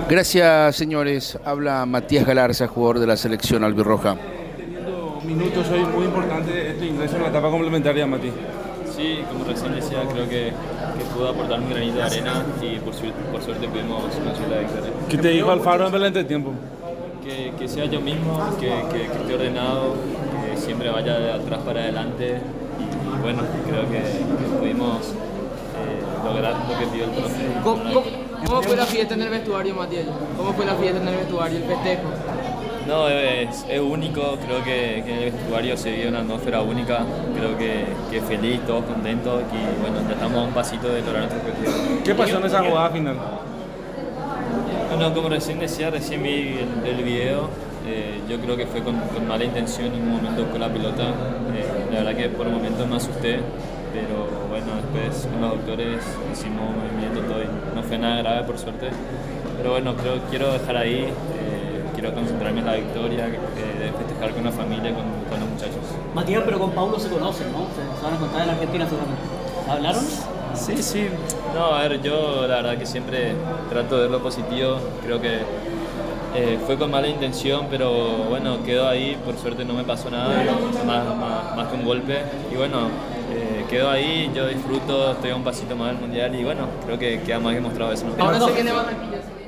Gracias, señores. Habla Matías Galarza, jugador de la selección albirroja. Teniendo minutos hoy muy importante este ingreso en la etapa complementaria, Mati. Sí, como recién decía, creo que pudo aportar un granito de arena y por suerte pudimos conseguir la victoria. ¿Qué te dijo Alfaro en el entretiempo? Que sea yo mismo, que esté ordenado, que siempre vaya de atrás para adelante y bueno, creo que pudimos lograr lo que pidió el profe. ¿Cómo fue la fiesta en el vestuario, Matías? ¿Cómo fue la fiesta en el vestuario, el festejo? No, es único, creo que en el vestuario se vive una atmósfera única, creo que feliz, todos contentos y bueno, ya estamos a un pasito de lograr nuestro objetivo. ¿Qué pasó en esa jugada final? Bueno, como recién decía, recién vi el video, yo creo que fue con mala intención, en un momento con la pelota, la verdad que por un momento me asusté, pero bueno, después con los doctores hicimos un movimiento todo y no fue nada grave por suerte, pero bueno, quiero dejar ahí. Quiero concentrarme en la victoria, de festejar con la familia, con los muchachos. Matías, pero con Paulo se conocen, ¿no? Se van a contar en Argentina seguramente. ¿Hablaron? Sí. No, a ver, yo la verdad que siempre trato de ver lo positivo. Creo que fue con mala intención, pero bueno, quedó ahí. Por suerte no me pasó nada, más que un golpe. Y bueno, quedó ahí, yo disfruto, estoy a un pasito más del Mundial y bueno, creo que queda más demostrado eso, ¿no? Ahora se viene Barranquilla.